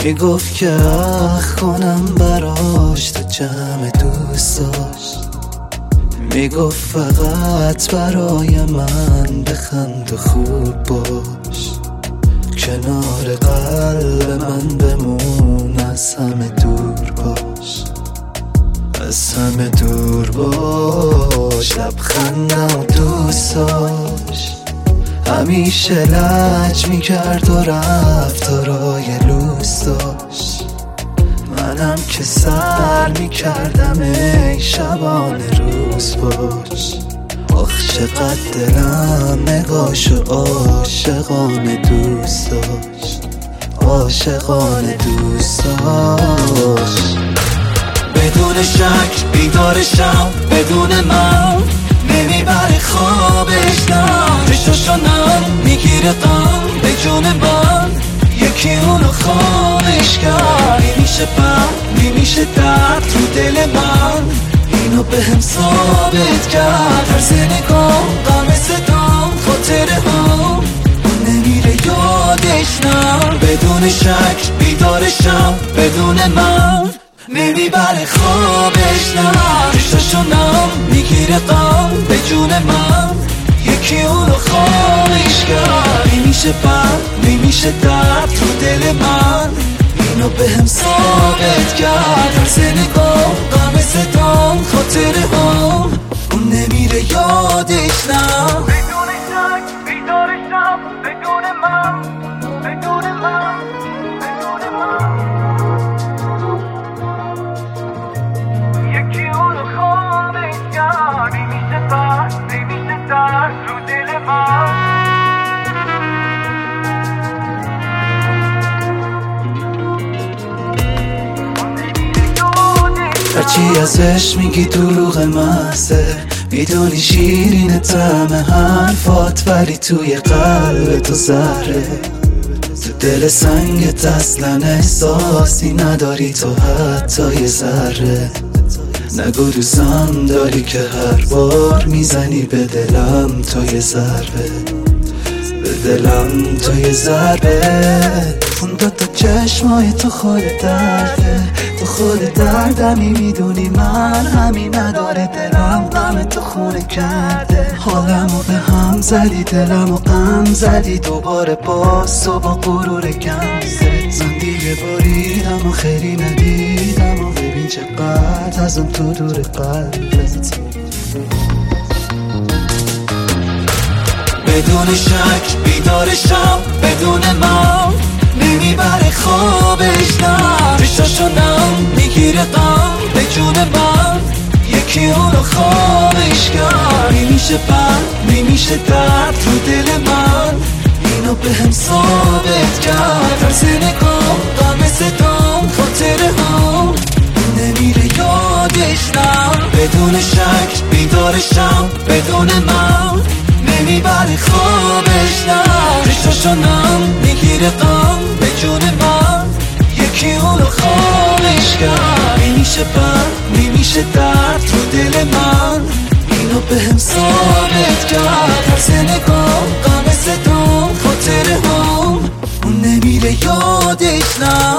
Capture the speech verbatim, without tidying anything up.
میگفت که اخ کنم براش تا جمع دوستاش، میگفت فقط برای من بخند و خوب باش، کنار قلب من بمون، از همه دور باش، از همه دور باش. لبخندم و دوست داشت، همیشه لج میکرد و رفتارای لوس داشت، منم که سر میکردم ای شبانه روز باش. آخ چقدر دلم نگاشو عاشقانه دوست داشت، عاشقانه دوست داشت. بدون شک بیدارشم، بدون من نمیبره خوابش، نه چشاشانم میگیره غم به جون من، یکی اونو خامش کرد. نمیشه بر نمیشه درد تو دل من، اینو به هم ثابت کرد. طرز نگاه غم صدام خاطره هم نمیره یادش، نه بدون شک بیدارشم، بدون من نمیبره خوابش، نه چشاشونم میگیره غم به جون من، یکی اونو خامش کرد. نمیشه بر نمیشه درد تو دل من، اینو به هم ثابت کرد. طرز نگاه غم صدام خاطره هم اون نمیره یادش، نه بدون شک بیدارشم، بدون من بدون من بدون من، یکی اونو خامش کرد. نمیشه بر نمیشه درد تو دل من. هرچی ازش میگی دروغ محضه، میدونی شیرین طعم حرفات، ولی توی قلب تو زهره. تو دل سنگت اصلا احساسی نداری تو حتی یه ذره. نگو دوستم داری که هر بار میزنی به دلم تو یه ضربه، به دلم تو یه ضربه. اون دو تا چشمای تو خود درده، تو خود دردمی، میدونی من همین نداره. دلم غم تو خونه کرده، حالمو به هم زدی، دلمو غم زدی. دوباره باز تو با غرور کم زد، من دیگه باریدم و خیلی ندیدم و ببین چقدر ازم تو دور قلبت. بدون شک بیدارشم، بدون من نمیبره خوابش، نه چشاشونم میگیره غم به جون من، یکی اونو خامش کرد. نمیشه بر نمیشه درد تو دل من، اینو به هم ثابت کرد. طرز نگاه غم صدام خاطره هم نمیره یادش، نه بدون شک بیدارشم، بدون من نمیبره خوابش، نه چشاشونم میگیره غم به جون من، یکی اونو خامش کرد. نمیشه بر نمیشه درد تو دل من، اینو به هم ثابت کرد. طرز نگاه غم صدام خاطره هم اون نمیره یادش، نه